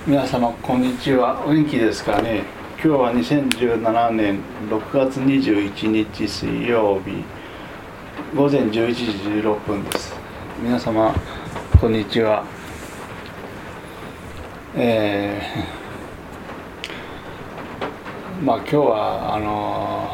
皆様こんにちは。お元気ですかね。今日は2017年6月21日水曜日午前11時16分です。皆様こんにちは。今日は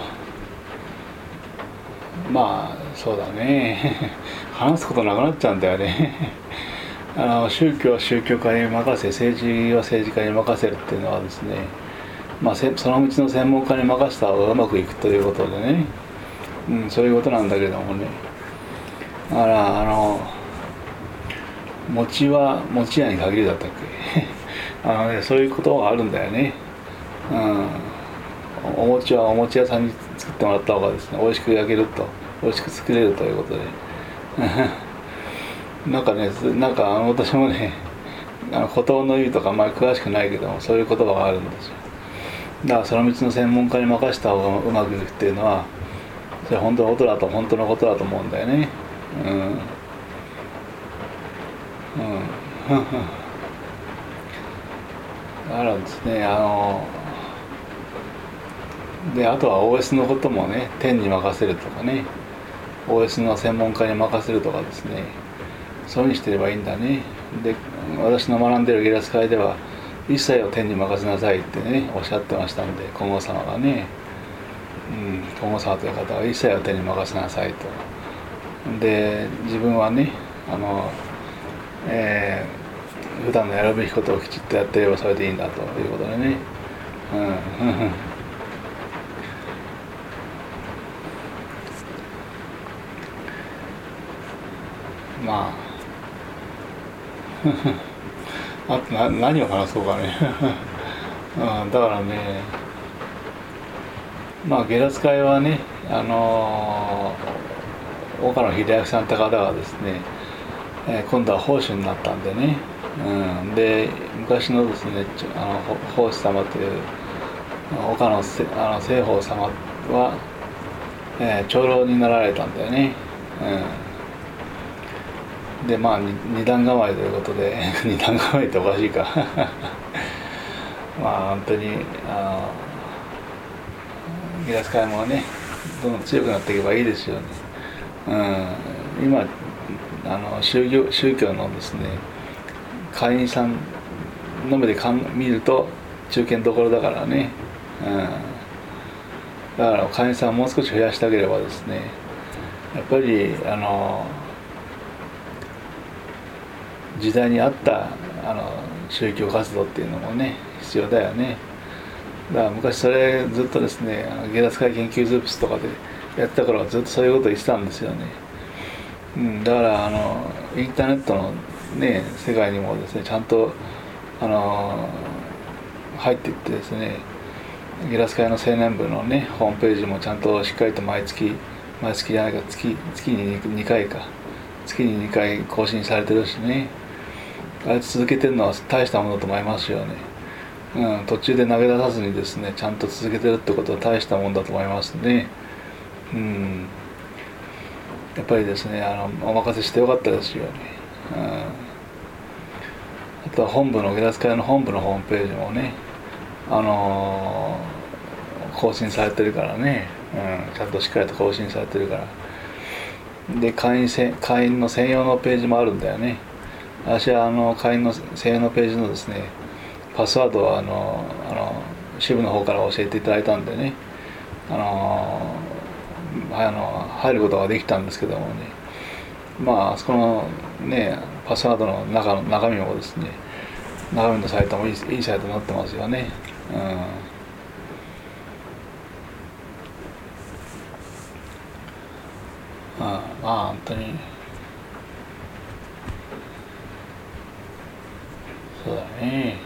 そうだね話すことなくなっちゃうんだよね宗教は宗教家に任せ、政治は政治家に任せるっていうのはですね、その道の専門家に任せた方がうまくいくということでね、そういうことなんだけどもね。だから餅は餅屋に限りだったっけそういうことがあるんだよね。お餅はお餅屋さんに作ってもらった方がですね、美味しく焼けると、美味しく作れるということで私もね、孤島の湯とかあんまり詳しくないけども、そういう言葉があるんですよ。だからその道の専門家に任せた方がうまくいくっていうのは、それ本当のことだと思うんだよね。だからですね、あとは OS のこともね、天に任せるとかね、OS の専門家に任せるとかですね、そういうふうにしてればいいんだね。で、私の学んでいるゲラス会では、一切を天に任せなさいってね、おっしゃってましたんで、皇后様がね、皇后様という方は一切を天に任せなさいと。で、自分はね、普段のやるべきことをきちっとやっていればそれでいいんだということでね。あと何を話そうかねだからね、ゲラス会はね、岡野秀明さんって方がですね、今度は法師になったんでね、で昔のですね、法師様という岡野聖宝様は、長老になられたんだよね。で二段構えということで二段構えっておかしいか本当にゲラス会もね、どんどん強くなっていけばいいですよね。今宗教のですね、会員さんの目で見ると中堅どころだからね。だから会員さんをもう少し増やしてあげればですね、やっぱり時代に合った宗教活動っていうのもね、必要だよね。だから昔それずっとですね、ゲラス会研究室とかでやってた頃はずっとそういうことを言ってたんですよね。だからインターネットのね、世界にもですね、ちゃんと入っていってですね、ゲラス会の青年部のね、ホームページもちゃんとしっかりと毎月じゃないか、月に2回か、月に2回更新されてるしね、あれ続けてるのは大したものだと思いますよね。途中で投げ出さずにですね、ちゃんと続けてるってことは大したもんだと思いますね。やっぱりですね、お任せしてよかったですよね。あとはゲラス会の本部のホームページもね、更新されてるからね、ちゃんとしっかりと更新されてるから。で、会員の専用のページもあるんだよね。私は会員の専用のページのですね、パスワードは支部の方から教えていただいたんでね、入ることができたんですけどもね、あそこのね、パスワードの中身もですね、中身のサイトもいいサイトになってますよね。本当にそうだね。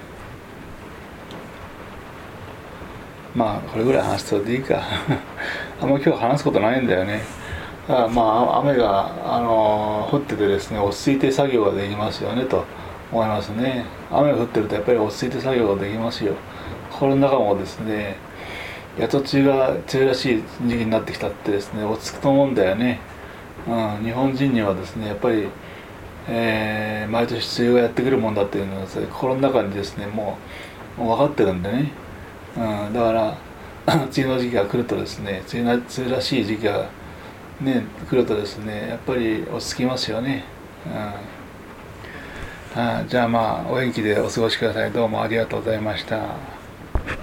これぐらい話すとでいいかあんま今日話すことないんだよね。だから雨が降っててですね、落ち着いて作業ができますよねと思いますね。雨が降ってるとやっぱり落ち着いて作業ができますよ。心の中もですね、やっと梅雨らしい時期になってきたってですね、落ち着くと思うんだよね。日本人にはですね、やっぱり毎年梅雨がやってくるもんだっていうのは心の中にですねもう分かってるんでね、だから梅雨の時期が来るとですね、梅雨らしい時期がね来るとですね、やっぱり落ち着きますよね。じゃあまあお元気でお過ごしください。どうもありがとうございました。